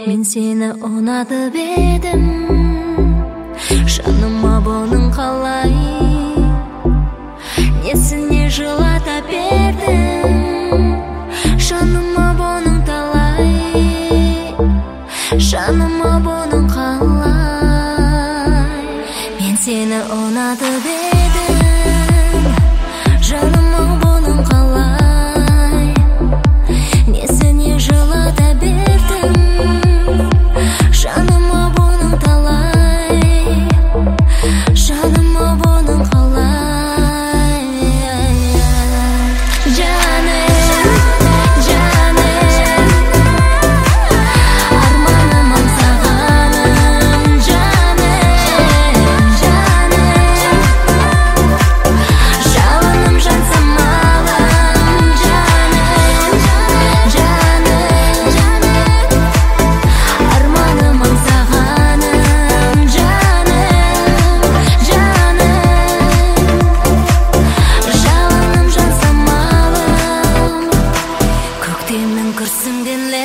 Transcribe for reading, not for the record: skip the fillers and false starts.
Мен сені ұнатып едім, жаныма бұның қалай, несіне жылата бердің, жаныма бұның талай, жаныма бұның қалай. Мен сені ұнатып едім, жаныма бұның қалай, несіне жылата бердің, жаныма бұның талай, жаныма бұның қалай. Арманым аңсағаным, жалыным жан самалым, арманым аңсағаным, жалыным жан самалым. Көктемнің күрсінген